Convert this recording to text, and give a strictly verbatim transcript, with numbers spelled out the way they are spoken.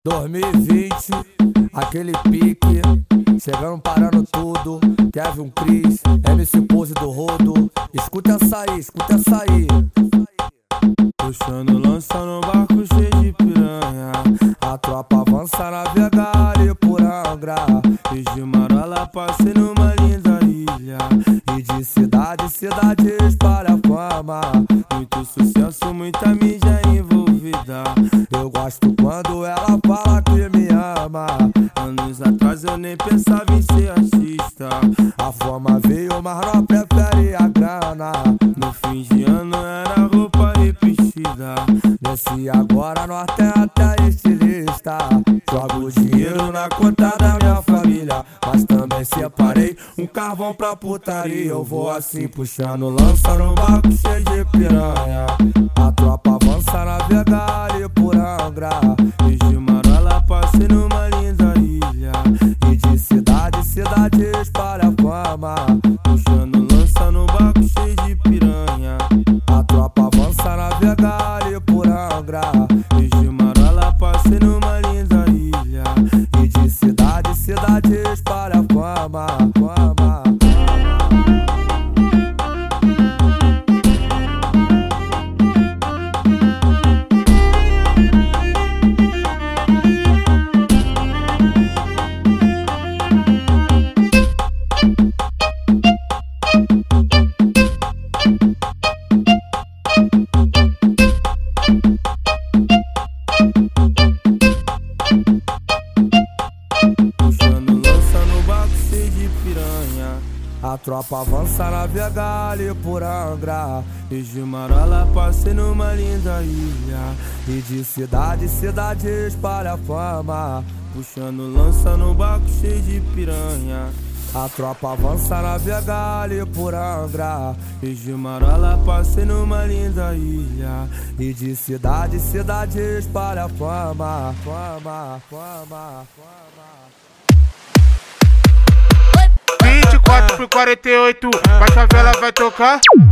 dois mil e vinte, aquele pique, chegando parando tudo. Kevin Cris, M C Pose do Rodo. Escuta essa aí, escuta essa aí. Puxando lança no barco cheio de piranha. A tropa avança, navegar ali por Angra. E de Marola passei numa linda ilha. E de cidade em cidade espalha fama. Muito sucesso, muita mídia envolvida. Eu gosto quando ela fala que me ama. Anos atrás eu nem pensava em ser artista. A fama veio, mas não prefere a grana. No fim de ano era roupa repetida. Nesse agora nós tem até estilista. Jogo dinheiro na conta da minha família, mas também separei um carvão pra putaria. Eu vou assim puxando lança no barco cheio de piranha. A tropa avança, navegar ali por Angra. E de Marola passei numa linda ilha. E de cidade em cidade espalha fama. Puxando lança no barco cheio de piranha. A tropa avança, navegar ali por Angra. E de Marola passei numa linda ilha. E de cidade em cidade espalha fama, fama. Puxando lança no barco cheio de piranha. A tropa avança, navegar ali por Angra. E de Marola passei numa linda ilha. E de cidade em cidade espalha fama. Puxando lança no barco cheio de piranha. A tropa avança, navegar ali por Angra. E de Marola passei numa linda ilha. E de cidade em cidade espalha fama, fama, fama, fama. vinte e quatro por quarenta e oito, vai favela vai tocar.